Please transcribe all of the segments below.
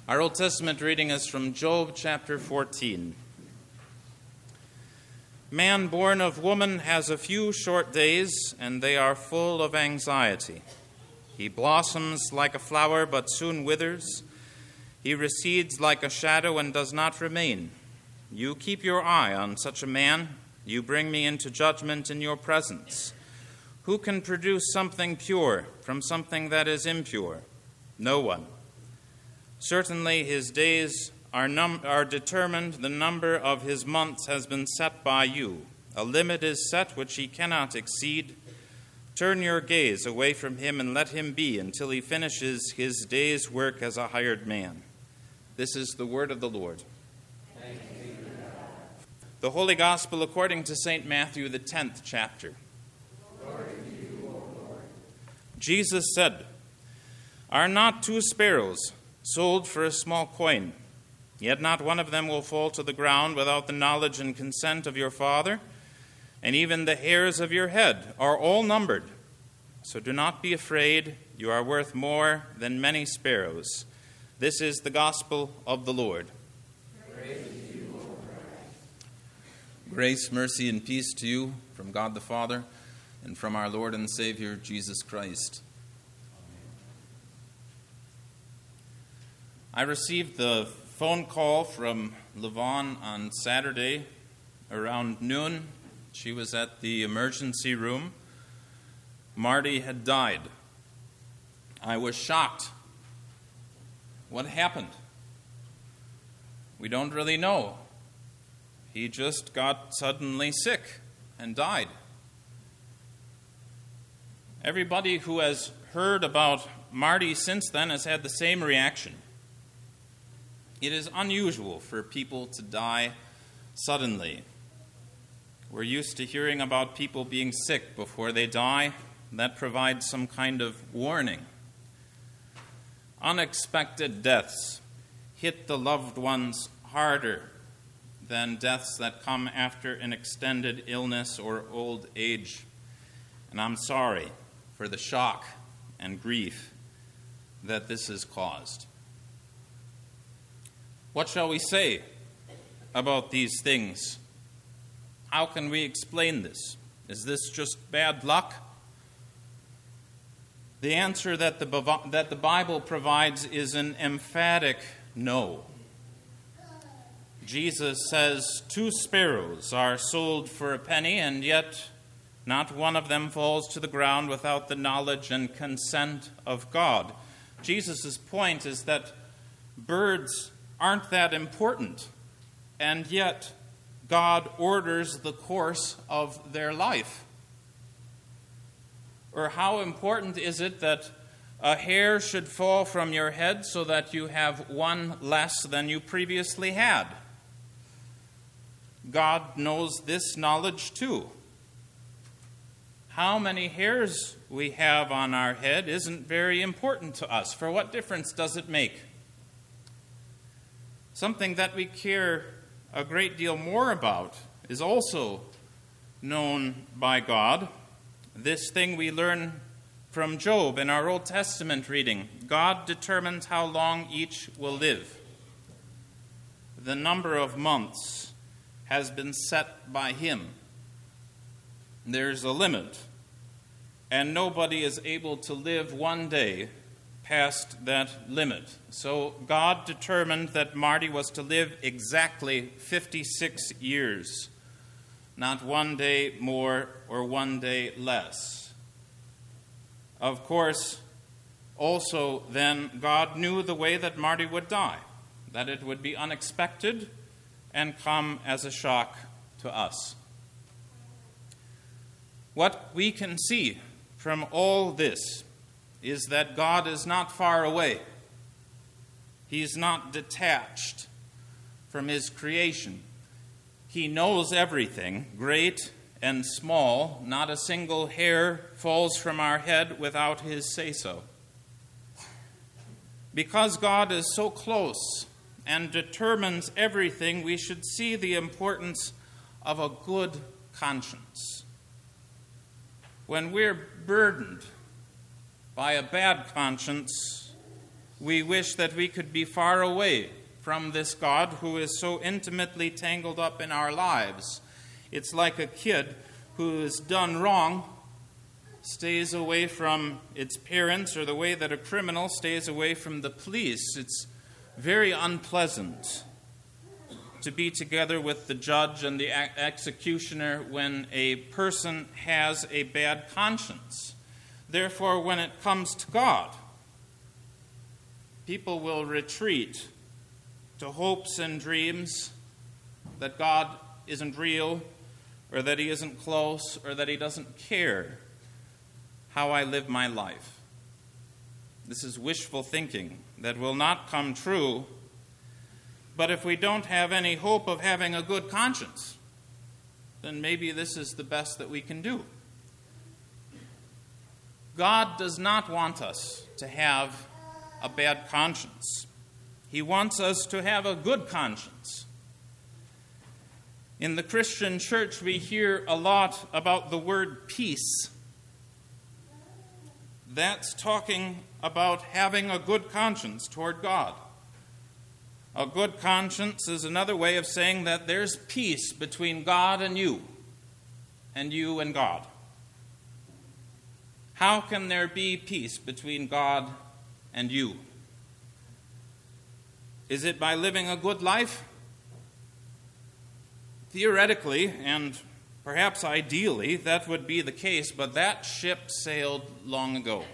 Our Old Testament reading is from Job chapter 14. Man born of woman has a few short days, and they are full of anxiety. He blossoms like a flower, but soon withers. He recedes like a shadow and does not remain. You keep your eye on such a man. You bring me into judgment in your presence. Who can produce something pure from something that is impure? No one. Certainly his days are determined, the number of his months has been set by you. A limit is set which he cannot exceed. Turn your gaze away from him and let him be until he finishes his day's work as a hired man. This is the word of the Lord. Thanks be to God. The Holy Gospel according to St. Matthew, the 10th chapter. Glory to you, O Lord. Jesus said, "Are not 2 sparrows sold for a small coin? Yet not one of them will fall to the ground without the knowledge and consent of your Father. And even the hairs of your head are all numbered. So do not be afraid. You are worth more than many sparrows." This is the gospel of the Lord. Praise to you, O Christ. Grace, mercy, and peace to you from God the Father and from our Lord and Savior, Jesus Christ. I received the phone call from Levon on Saturday around noon. She was at the emergency room. Marty had died. I was shocked. What happened? We don't really know. He just got suddenly sick and died. Everybody who has heard about Marty since then has had the same reaction. It is unusual for people to die suddenly. We're used to hearing about people being sick before they die. That provides some kind of warning. Unexpected deaths hit the loved ones harder than deaths that come after an extended illness or old age. And I'm sorry for the shock and grief that this has caused. What shall we say about these things? How can we explain this? Is this just bad luck? The answer that the Bible provides is an emphatic no. Jesus says 2 sparrows are sold for a penny, and yet not one of them falls to the ground without the knowledge and consent of God. Jesus' point is that birds aren't that important, and yet God orders the course of their life. Or how important is it that a hair should fall from your head so that you have one less than you previously had? God knows this knowledge too. How many hairs we have on our head isn't very important to us. For what difference does it make? Something that we care a great deal more about is also known by God. This thing we learn from Job in our Old Testament reading. God determines how long each will live. The number of months has been set by him. There's a limit, and nobody is able to live one day past that limit. So God determined that Marty was to live exactly 56 years, not one day more or one day less. Of course, also then, God knew the way that Marty would die, that it would be unexpected and come as a shock to us. What we can see from all this is that God is not far away. He's not detached from his creation. He knows everything, great and small. Not a single hair falls from our head without his say-so. Because God is so close and determines everything, we should see the importance of a good conscience. When we're burdened by a bad conscience, We wish that we could be far away from this God who is so intimately tangled up in our lives. It's like a kid who has done wrong, stays away from its parents, or the way that a criminal stays away from the police. It's very unpleasant to be together with the judge and the executioner when a person has a bad conscience. Therefore, when it comes to God, people will retreat to hopes and dreams that God isn't real, or that He isn't close, or that He doesn't care how I live my life. This is wishful thinking that will not come true. But if we don't have any hope of having a good conscience, then maybe this is the best that we can do. God does not want us to have a bad conscience. He wants us to have a good conscience. In the Christian church, we hear a lot about the word peace. That's talking about having a good conscience toward God. A good conscience is another way of saying that there's peace between God and you and God. How can there be peace between God and you? Is it by living a good life? Theoretically, and perhaps ideally, that would be the case, but that ship sailed long ago.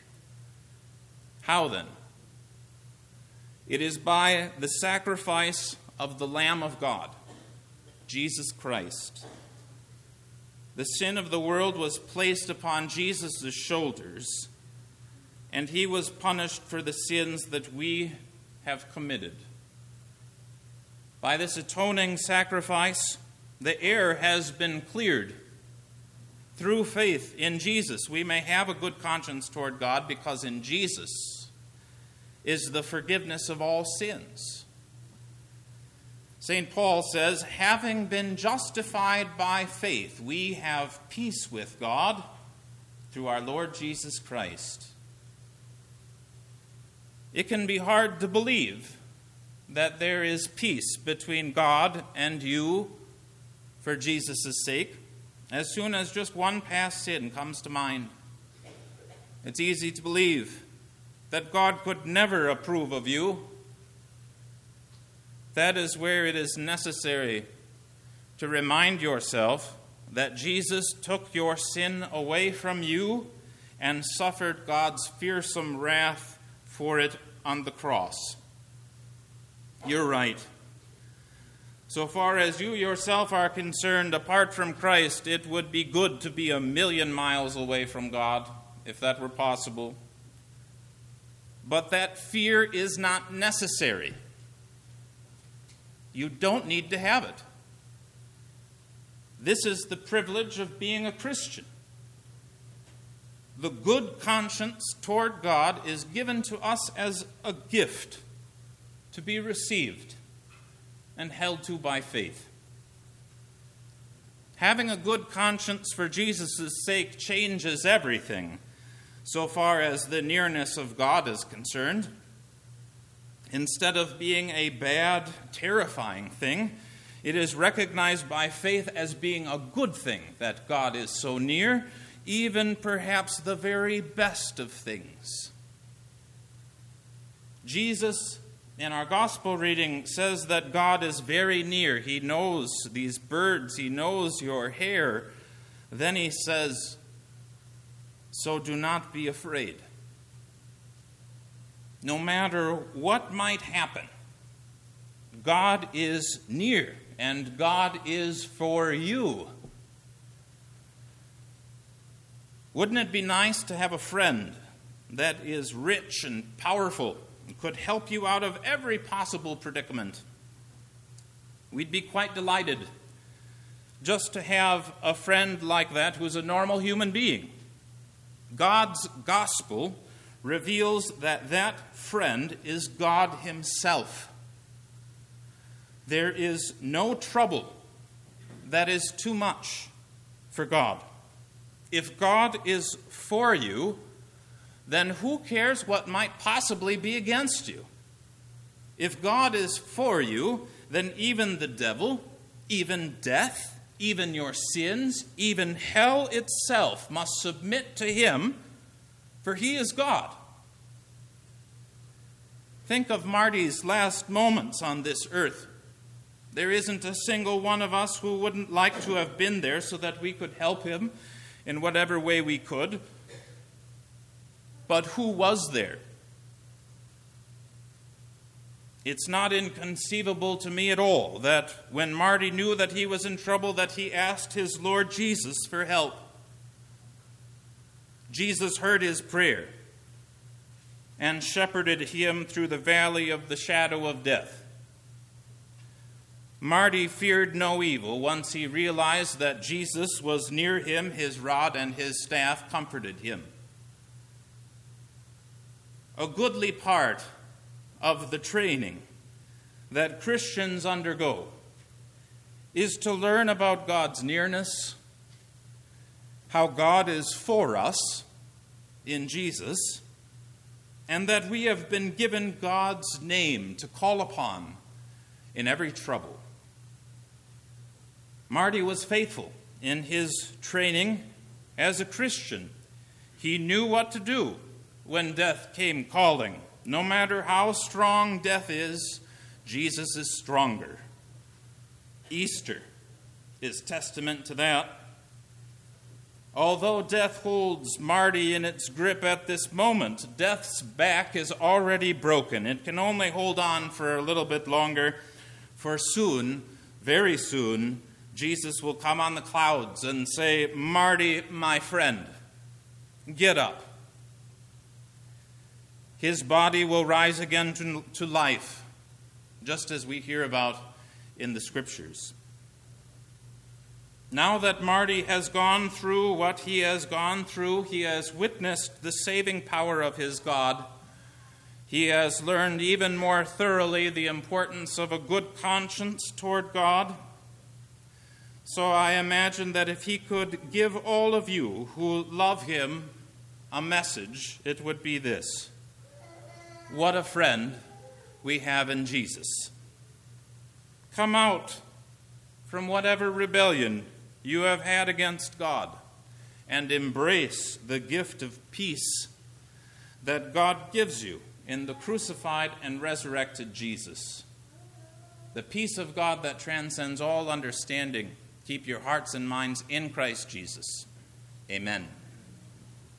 How then? It is by the sacrifice of the Lamb of God, Jesus Christ. The sin of the world was placed upon Jesus' shoulders, and He was punished for the sins that we have committed. By this atoning sacrifice, the air has been cleared. Through faith in Jesus, we may have a good conscience toward God, because in Jesus is the forgiveness of all sins. St. Paul says, having been justified by faith, we have peace with God through our Lord Jesus Christ. It can be hard to believe that there is peace between God and you for Jesus' sake, as soon as just one past sin comes to mind. It's easy to believe that God could never approve of you. That is where it is necessary to remind yourself that Jesus took your sin away from you and suffered God's fearsome wrath for it on the cross. You're right. So far as you yourself are concerned, apart from Christ, it would be good to be 1,000,000 miles away from God, if that were possible. But that fear is not necessary. You don't need to have it. This is the privilege of being a Christian. The good conscience toward God is given to us as a gift to be received and held to by faith. Having a good conscience for Jesus' sake changes everything, so far as the nearness of God is concerned. Instead of being a bad, terrifying thing, it is recognized by faith as being a good thing that God is so near, even perhaps the very best of things. Jesus, in our gospel reading, says that God is very near. He knows these birds. He knows your hair. Then He says, so do not be afraid. No matter what might happen, God is near, and God is for you. Wouldn't it be nice to have a friend that is rich and powerful and could help you out of every possible predicament? We'd be quite delighted just to have a friend like that who's a normal human being. God's gospel reveals that that friend is God Himself. There is no trouble that is too much for God. If God is for you, then who cares what might possibly be against you? If God is for you, then even the devil, even death, even your sins, even hell itself must submit to him, for he is God. Think of Marty's last moments on this earth. There isn't a single one of us who wouldn't like to have been there so that we could help him in whatever way we could. But who was there? It's not inconceivable to me at all that when Marty knew that he was in trouble, that he asked his Lord Jesus for help. Jesus heard his prayer and shepherded him through the valley of the shadow of death. Marty feared no evil once he realized that Jesus was near him. His rod and his staff comforted him. A goodly part of the training that Christians undergo is to learn about God's nearness, how God is for us in Jesus, and that we have been given God's name to call upon in every trouble. Marty was faithful in his training as a Christian. He knew what to do when death came calling. No matter how strong death is, Jesus is stronger. Easter is testament to that. Although death holds Marty in its grip at this moment, death's back is already broken. It can only hold on for a little bit longer, for soon, very soon, Jesus will come on the clouds and say, "Marty, my friend, get up." His body will rise again to life, just as we hear about in the Scriptures. Now that Marty has gone through what he has gone through, he has witnessed the saving power of his God. He has learned even more thoroughly the importance of a good conscience toward God. So I imagine that if he could give all of you who love him a message, it would be this: what a friend we have in Jesus. Come out from whatever rebellion you have had against God and embrace the gift of peace that God gives you in the crucified and resurrected Jesus. The peace of God that transcends all understanding. Keep your hearts and minds in Christ Jesus. Amen.